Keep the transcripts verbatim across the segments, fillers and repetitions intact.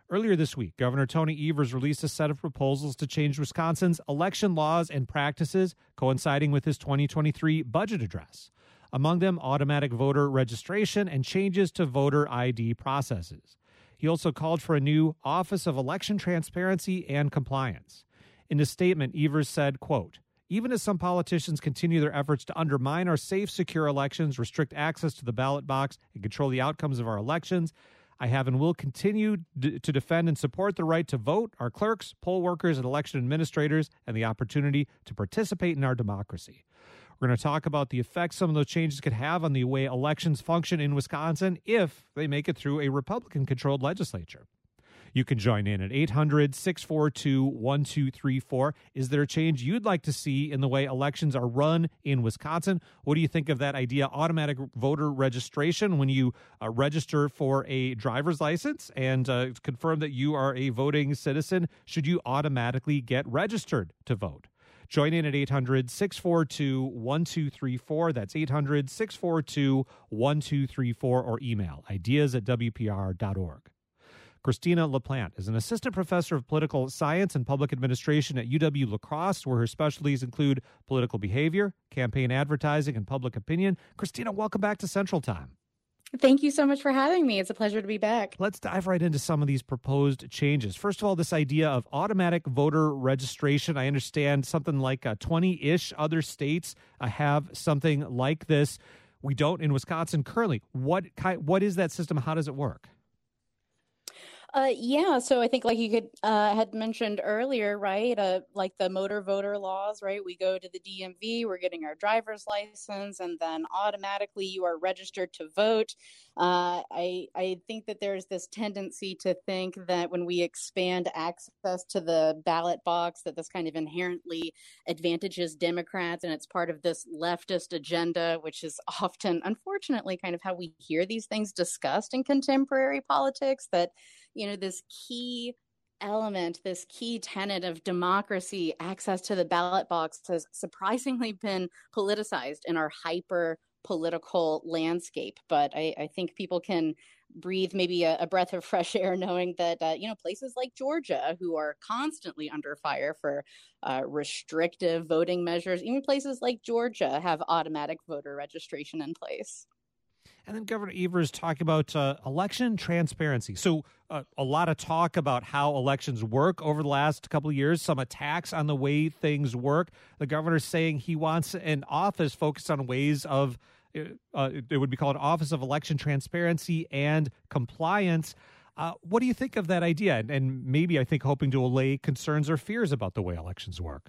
Earlier this week, Governor Tony Evers released a set of proposals to change Wisconsin's election laws and practices, coinciding with his twenty twenty-three budget address. Among them, automatic voter registration and changes to voter I D processes. He also called for a new Office of Election Transparency and Compliance. In a statement, Evers said, quote, "Even as some politicians continue their efforts to undermine our safe, secure elections, restrict access to the ballot box, and control the outcomes of our elections, I have and will continue d- to defend and support the right to vote, our clerks, poll workers, and election administrators, and the opportunity to participate in our democracy." We're going to talk about the effects some of those changes could have on the way elections function in Wisconsin if they make it through a Republican-controlled legislature. You can join in at eight hundred, six four two, one two three four. Is there a change you'd like to see in the way elections are run in Wisconsin? What do you think of that idea? Automatic voter registration when you uh, register for a driver's license and uh, confirm that you are a voting citizen. Should you automatically get registered to vote? Join in at eight hundred, six four two, one two three four. That's eight hundred, six four two, one two three four, or email ideas at w p r dot org. Christina LaPlante is an assistant professor of political science and public administration at U W-La Crosse, where her specialties include political behavior, campaign advertising, and public opinion. Christina, welcome back to Central Time. Thank you so much for having me. It's a pleasure to be back. Let's dive right into some of these proposed changes. First of all, this idea of automatic voter registration. I understand something like uh, twenty-ish other states uh, have something like this. We don't in Wisconsin currently. What kind, what is that system? How does it work? Uh, yeah, so I think like you could uh, had mentioned earlier, right? Uh, like the motor voter laws, right? We go to the D M V, we're getting our driver's license, and then automatically you are registered to vote. Uh, I I think that there's this tendency to think that when we expand access to the ballot box, that this kind of inherently advantages Democrats, and it's part of this leftist agenda, which is often, unfortunately, kind of how we hear these things discussed in contemporary politics. That you know, this key element, this key tenet of democracy, access to the ballot box, has surprisingly been politicized in our hyper political landscape. But I, I think people can breathe maybe a, a breath of fresh air knowing that, uh, you know, places like Georgia, who are constantly under fire for uh, restrictive voting measures, even places like Georgia have automatic voter registration in place. And then Governor Evers talked about uh, election transparency. So uh, a lot of talk about how elections work over the last couple of years, some attacks on the way things work. The governor's saying he wants an office focused on ways of, uh, it would be called Office of Election Transparency and Compliance. Uh, what do you think of that idea? And, and maybe I think hoping to allay concerns or fears about the way elections work.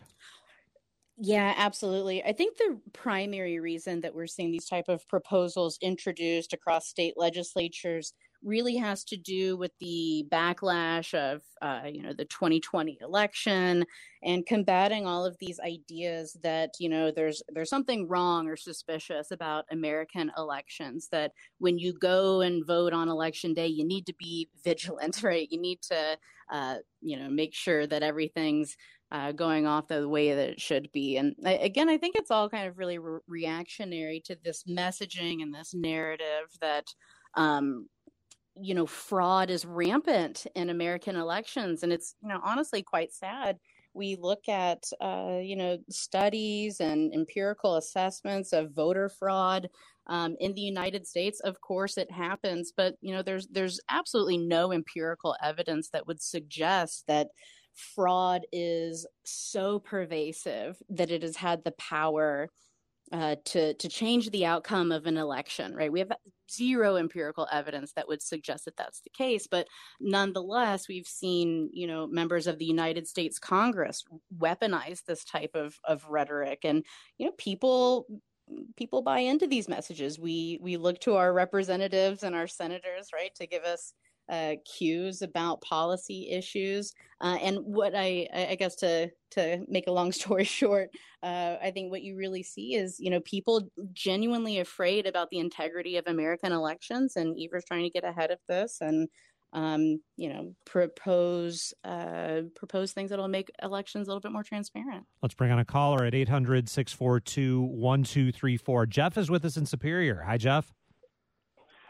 Yeah, absolutely. I think the primary reason that we're seeing these type of proposals introduced across state legislatures really has to do with the backlash of, uh, you know, the twenty twenty election and combating all of these ideas that, you know, there's there's something wrong or suspicious about American elections, that when you go and vote on election day, you need to be vigilant, right? You need to, uh, you know, make sure that everything's Uh, going off the way that it should be. And I, again, I think it's all kind of really re- reactionary to this messaging and this narrative that, um, you know, fraud is rampant in American elections. And it's, you know, honestly quite sad. We look at, uh, you know, studies and empirical assessments of voter fraud um, in the United States. Of course, it happens. But, you know, there's there's absolutely no empirical evidence that would suggest that fraud is so pervasive that it has had the power uh, to to change the outcome of an election, right? We have zero empirical evidence that would suggest that that's the case, but nonetheless, we've seen, you know, members of the United States Congress weaponize this type of of rhetoric, and you know, people people buy into these messages. We we look to our representatives and our senators, right, to give us Uh, cues about policy issues. Uh, and what I, I guess to, to make a long story short, uh, I think what you really see is, you know, people genuinely afraid about the integrity of American elections, and Evers trying to get ahead of this and, um, you know, propose, uh, propose things that'll make elections a little bit more transparent. Let's bring on a caller at eight hundred, six four two, one two three four. Jeff is with us in Superior. Hi, Jeff.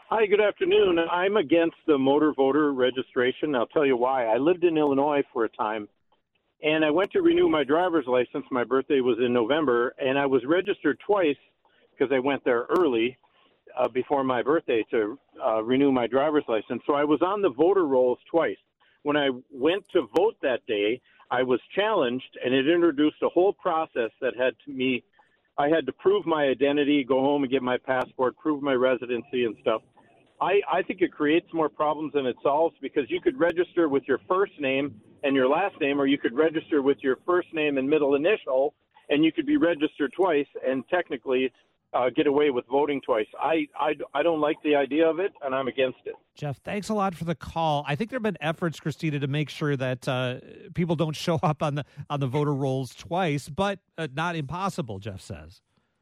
Hi, good afternoon. I'm against the motor voter registration. I'll tell you why. I lived in Illinois for a time, and I went to renew my driver's license. My birthday was in November, and I was registered twice because I went there early uh, before my birthday to uh, renew my driver's license. So I was on the voter rolls twice. When I went to vote that day, I was challenged, and it introduced a whole process that had to me. I had to prove my identity, go home and get my passport, prove my residency and stuff. I, I think it creates more problems than it solves, because you could register with your first name and your last name, or you could register with your first name and middle initial, and you could be registered twice and technically uh, get away with voting twice. I, I, I don't like the idea of it, and I'm against it. Jeff, thanks a lot for the call. I think there have been efforts, Christina, to make sure that uh, people don't show up on the on the voter rolls twice, but uh, not impossible, Jeff says.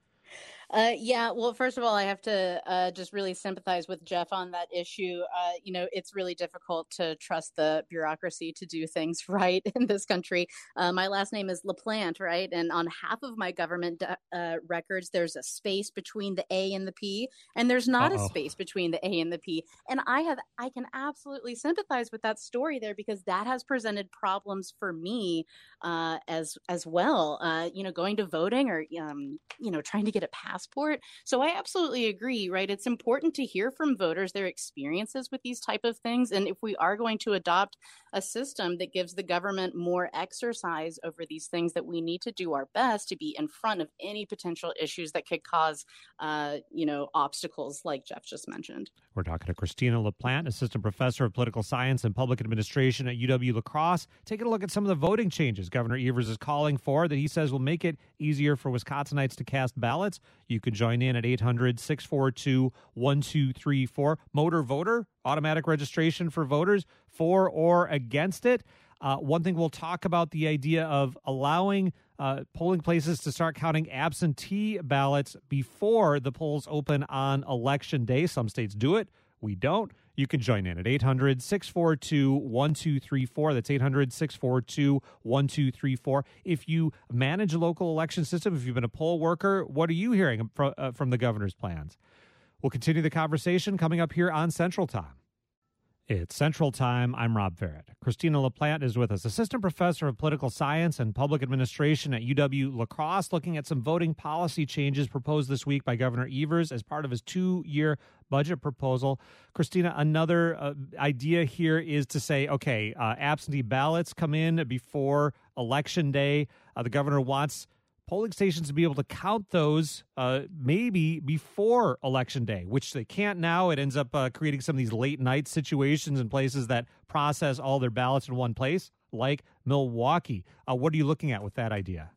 Uh, yeah, well, first of all, I have to uh, just really sympathize with Jeff on that issue. Uh, you know, it's really difficult to trust the bureaucracy to do things right in this country. Uh, my last name is LaPlante, right? And on half of my government uh, records, there's a space between the A and the P, and there's not Uh-oh. a space between the A and the P. And I have, I can absolutely sympathize with that story there, because that has presented problems for me uh, as as well. Uh, you know, going to voting or um, you know, trying to get a pass. Passport. So I absolutely agree, right? It's important to hear from voters their experiences with these type of things. And if we are going to adopt a system that gives the government more exercise over these things, that we need to do our best to be in front of any potential issues that could cause, uh, you know, obstacles like Jeff just mentioned. We're talking to Christina LaPlante, Assistant Professor of Political Science and Public Administration at U W-La Crosse, taking a look at some of the voting changes Governor Evers is calling for that he says will make it easier for Wisconsinites to cast ballots. You can join in at eight hundred, six four two, one two three four. Motor voter, automatic registration for voters, for or against it. Uh, one thing we'll talk about, the idea of allowing uh, polling places to start counting absentee ballots before the polls open on Election Day. Some states do it. We don't. You can join in at eight hundred, six four two, one two three four. That's eight hundred, six four two, one two three four. If you manage a local election system, if you've been a poll worker, what are you hearing from, uh, from the governor's plans? We'll continue the conversation coming up here on Central Time. It's Central Time. I'm Rob Farrett. Christina LaPlante is with us, Assistant Professor of Political Science and Public Administration at U W-La Crosse, looking at some voting policy changes proposed this week by Governor Evers as part of his two-year budget proposal. Christina, another uh, idea here is to say, okay, uh, absentee ballots come in before Election Day. Uh, the governor wants polling stations to be able to count those uh, maybe before Election Day, which they can't now. It ends up uh, creating some of these late night situations in places that process all their ballots in one place, like Milwaukee. Uh, what are you looking at with that idea?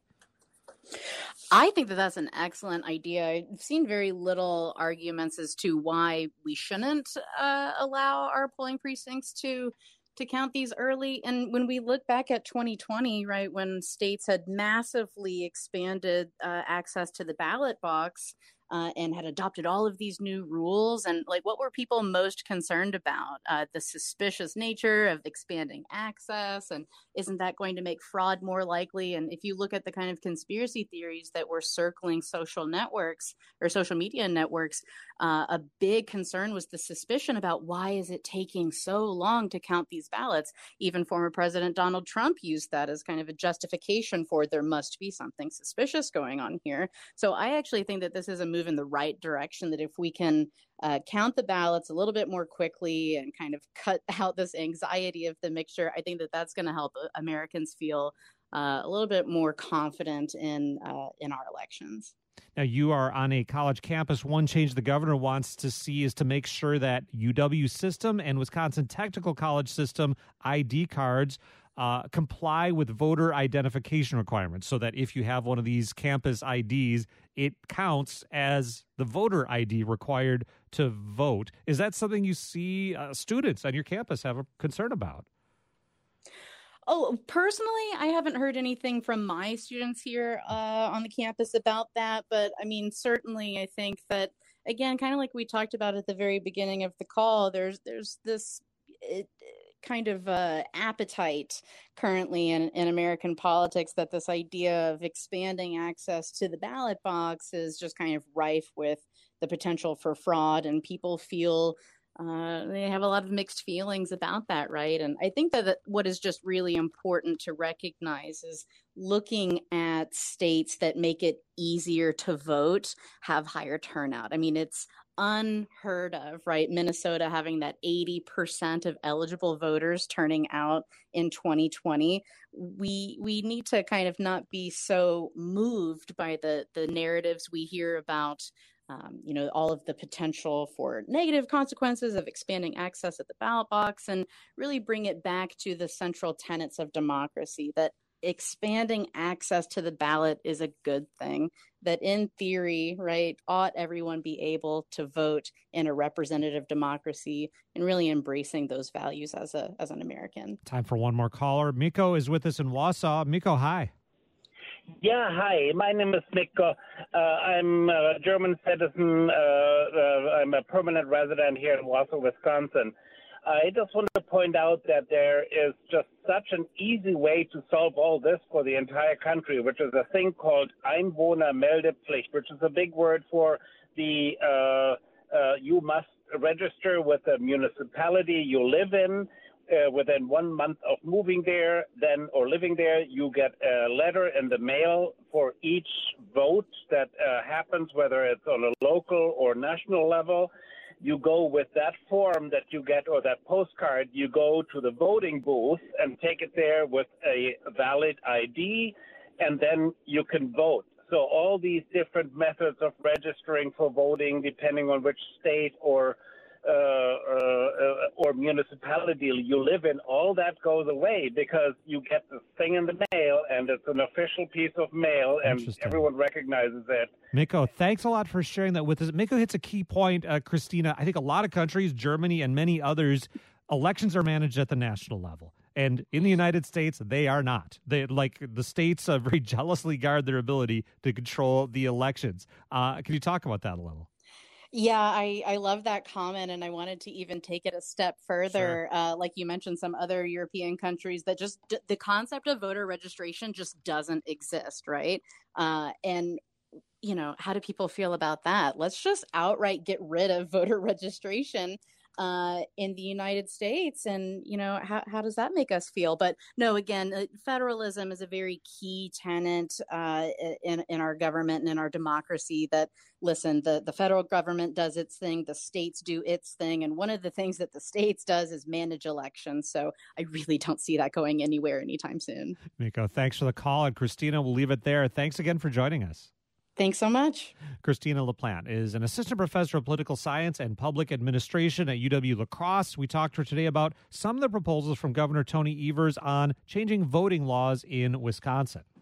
I think that that's an excellent idea. I've seen very little arguments as to why we shouldn't uh, allow our polling precincts to to count these early. And when we look back at twenty twenty, right, when states had massively expanded uh, access to the ballot box uh, and had adopted all of these new rules, and like, what were people most concerned about? Uh, the suspicious nature of expanding access, and isn't that going to make fraud more likely? And if you look at the kind of conspiracy theories that were circling social networks or social media networks, uh, a big concern was the suspicion about why is it taking so long to count these ballots. Even former President Donald Trump used that as kind of a justification for there must be something suspicious going on here. So I actually think that this is a move in the right direction, that if we can uh, count the ballots a little bit more quickly and kind of cut out this anxiety of the mixture, I think that that's going to help Americans feel uh, a little bit more confident in uh, in our elections. Now, you are on a college campus. One change the governor wants to see is to make sure that U W system and Wisconsin Technical College system I D cards uh, comply with voter identification requirements, so that if you have one of these campus I Ds, it counts as the voter I D required to vote. Is that something you see uh, students on your campus have a concern about? Oh, personally, I haven't heard anything from my students here uh, on the campus about that. But I mean, certainly, I think that, again, kind of like we talked about at the very beginning of the call, there's there's this it, kind of uh, appetite currently in, in American politics that this idea of expanding access to the ballot box is just kind of rife with the potential for fraud, and people feel uh, they have a lot of mixed feelings about that, right? And I think that what is just really important to recognize is looking at states that make it easier to vote have higher turnout. I mean, it's unheard of, right? Minnesota having that eighty percent of eligible voters turning out in twenty twenty. We we need to kind of not be so moved by the the narratives we hear about, um, you know, all of the potential for negative consequences of expanding access at the ballot box, and really bring it back to the central tenets of democracy, that expanding access to the ballot is a good thing, that in theory, right, ought everyone be able to vote in a representative democracy, and really embracing those values as a as an American. Time for one more caller. Miko is with us in Wausau. Miko, hi. Yeah, hi. My name is Miko. Uh, I'm a German citizen. Uh, uh, I'm a permanent resident here in Wausau, Wisconsin. I just wanted to point out that there is just such an easy way to solve all this for the entire country, which is a thing called Einwohnermeldepflicht, which is a big word for the uh, uh, you must register with the municipality you live in. Uh, within one month of moving there, then or living there, you get a letter in the mail for each vote that uh, happens, whether it's on a local or national level. You go with that form that you get, or that postcard, you go to the voting booth and take it there with a valid I D, and then you can vote. So all these different methods of registering for voting, depending on which state or Uh, uh, or municipality you live in, all that goes away because you get this thing in the mail, and it's an official piece of mail, and everyone recognizes it. Miko, thanks a lot for sharing that with us. Miko hits a key point, uh, Christina. I think a lot of countries, Germany and many others, elections are managed at the national level. And in the United States, they are not. They, like the states uh, very jealously guard their ability to control the elections. Uh, can you talk about that a little? Yeah, I, I love that comment, and I wanted to even take it a step further. Sure. Uh, like you mentioned, some other European countries that just d- the concept of voter registration just doesn't exist, right? Uh, and you know, how do people feel about that? Let's just outright get rid of voter registration uh, in the United States. And, you know, how, how does that make us feel? But no, again, uh, federalism is a very key tenet uh, in, in our government and in our democracy that, listen, the, the federal government does its thing, the states do its thing. And one of the things that the states does is manage elections. So I really don't see that going anywhere anytime soon. Miko, thanks for the call. And Christina, we'll leave it there. Thanks again for joining us. Thanks so much. Christina LaPlante is an assistant professor of political science and public administration at U W-La Crosse. We talked to her today about some of the proposals from Governor Tony Evers on changing voting laws in Wisconsin.